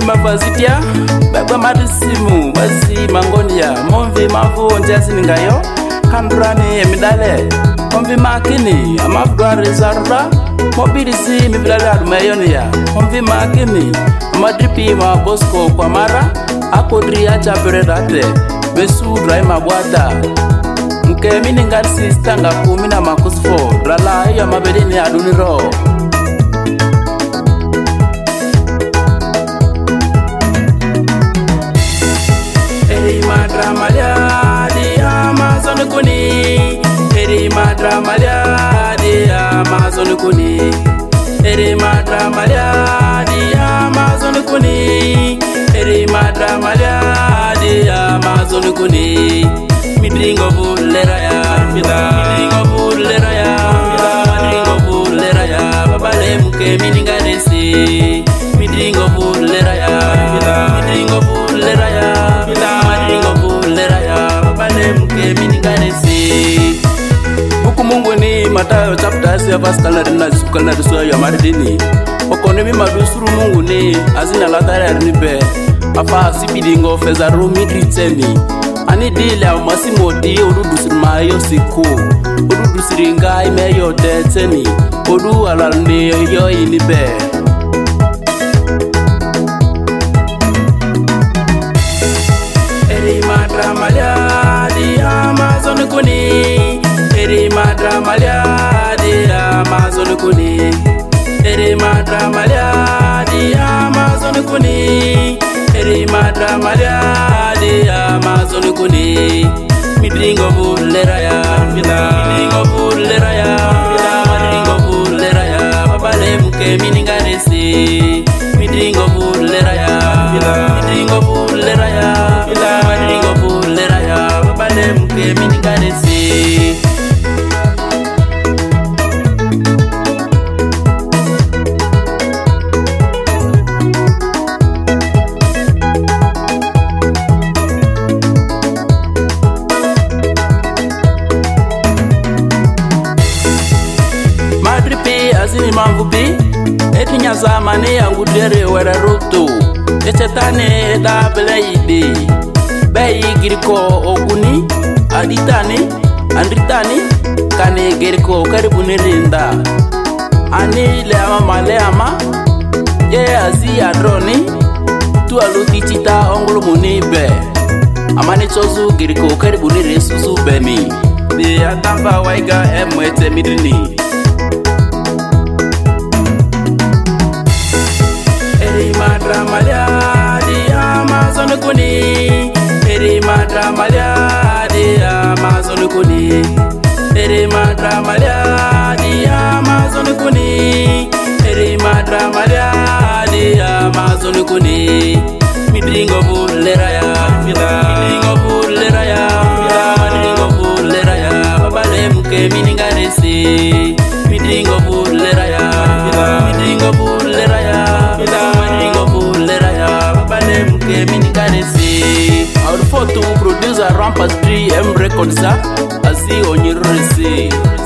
mafazitia bagwa madisimu basi mangonia momvi mavunja siningayo kandurani emidale momvi makini amafdware zarra mobilisi mibilale adumeyonia momvi makini amadripi ma bosko kwa mara akodri acha peredate besu draima bwata mke miningarsi stanga kumina makusfo lala ya mabedini aduniro Madramalia di Amazon kuni Eri madramalia di Amazon kuni Eri madramalia di Amazon kuni Eri madramalia di Amazon kuni Midringo bulera ya Midringo bulera ya Midringo bulera ya Babale muke miningaresi Midringo bulera ya Midringo bulera ya Mungu ni Mathayo chapter 6 verse 36 ya maridini okonemi madusuru Mungu ni azina latare nibe afa sipidingo feza romi dritseni ani dile amasimodi odudusirma yo siku odudusiringa imeyo detseni odu alalne yo inibe eri madramalia di Amazon kuni Eri madramalia di Amazon kuni Eri madramalia di Amazon kuni Eri madramalia di Amazon kuni Midringo bulera ya Midringo bulera ya Midringo bulera ya Babale muke miningaresi Midringo bulera ya Midringo bulera ya Midringo bulera ya Babale muke miningaresi Azini mangupi eti nyazamani yangu dere wera roto echetane da beleide beyi giriko okuni aditani andritani kane giriko karibuni rinda ani leama maleama ye azi adroni tu aluti chita onglo munibe amani chozu giriko karibuni resuzu beni de atamba waiga emwete midini Madramalia di Amazon kuni Eri madramalia di Amazon kuni Eri madramalia di Amazon kuni Eri madramalia di Amazon kuni Midringo bulera ya Midringo bulera ya Midringo bulera ya Babale muke miningaresi Midringo bulera ya Midringo bulera ya Our photo producer Rampart 3M Records, Asi Onyirisi.